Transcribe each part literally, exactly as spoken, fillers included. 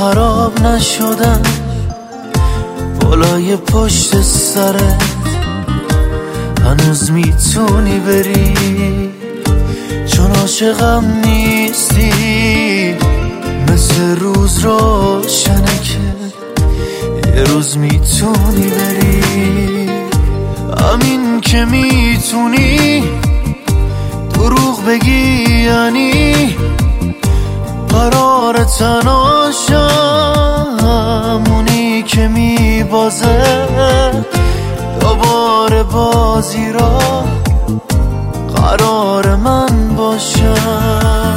خراب نشدن بالای پشت سرت، هنوز میتونی بری چون عاشقم نیستی. مثل روز روشنه که یه روز میتونی بری. همین که میتونی دروغ بگی یعنی قرار تناشم، اونی که میبازه دوباره بازی را قرار من باشم.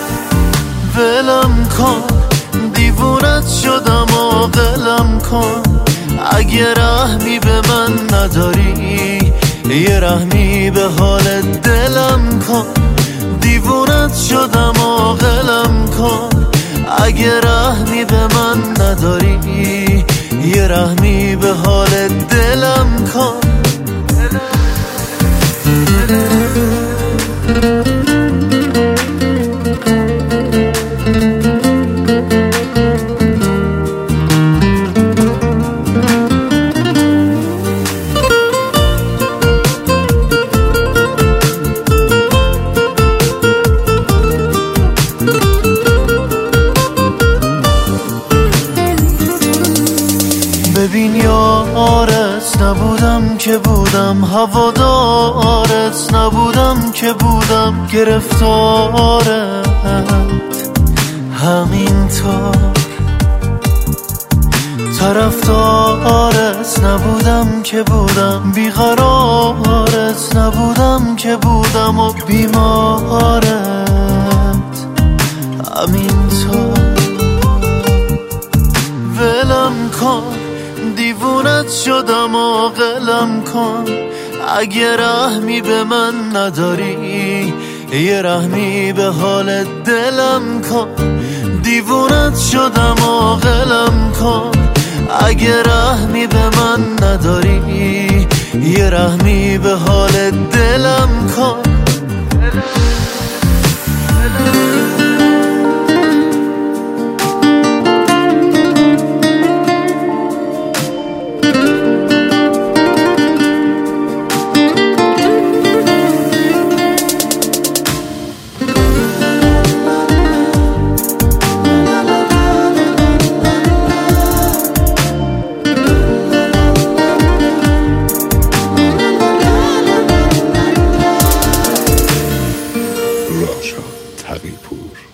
ولم کن دیوونت شدم عاقلم کن، اگه رحمی به من نداری یه رحمی به حال دلم کن. دیوونت شدم عاقلم کن، اگه رحمی به من نداری یه رحمی به حال دلم کن. ببین یارت نبودم که بودم، هوادارت نبودم که بودم، گرفتارت همینطور. طرفدارت نبودم که بودم، بیقرارت نبودم که بودم و بیمارت همینطور. ولم کن دیوونت شدم عاقلم کن، اگه رحمی به من نداری یه رحمی به حال دلم کن. دیوونت شدم عاقلم کن، اگه رحمی به من نداری یه رحمی به حال دلم کن. تقی‌پور.